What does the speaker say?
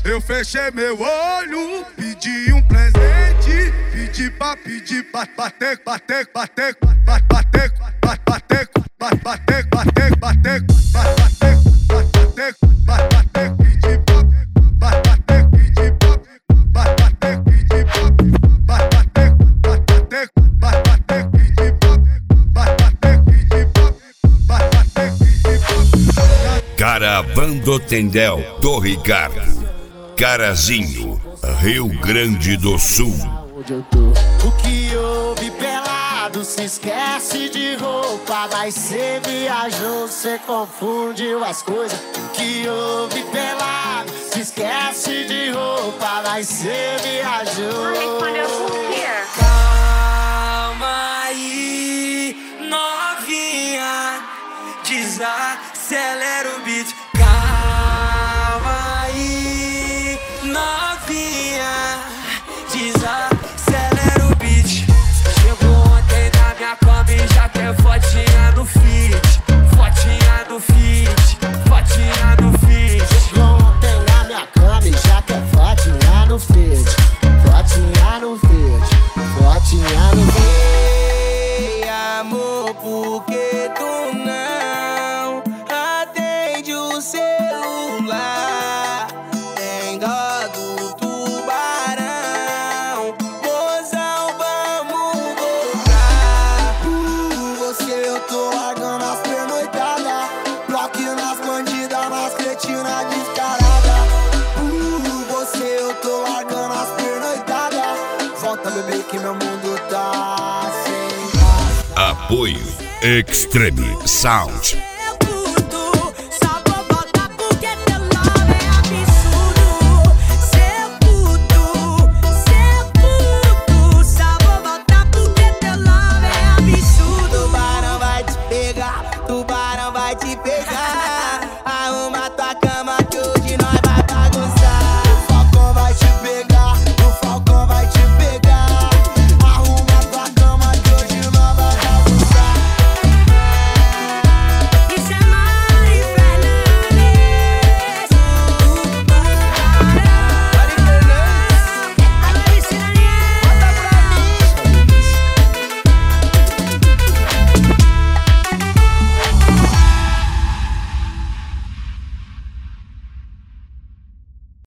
Eu fechei meu olho, pedi um presente, pedi pra bater, bater, bater, bater, bater, bater, bater, bater, bater, bater, pedi pra bater, pedi pra bater, pedi pra bater, bater, bater, pedi pra bater, pedi pra bater, pedi pra. Caravana Tendel do Ricardo, Carazinho, Rio Grande do Sul. O que houve pelado, se esquece de roupa, mas cê viajou, cê confundiu as coisas. O que houve pelado, se esquece de roupa, mas cê viajou. Calma aí, novinha, desacelera o beat. Calma aí, novinha, desacelera o beat. Chegou ontem na minha cama e já quer fotinha no feed, fotinha no feed, fotinha no feed. Chegou ontem na minha cama e já quer fotinha no feed, fotinha no feed, fotinha no feed. Ei, amor, por que tu não atende o celular? Tem dó do tubarão, mozão, vamos voltar. Você eu tô largando as pernoitadas, bloque nas bandidas, nas cretinas descaradas. Você eu tô largando as pernoitadas, volta bebê que meu mundo tá sem graça. Apoio Extreme Sound.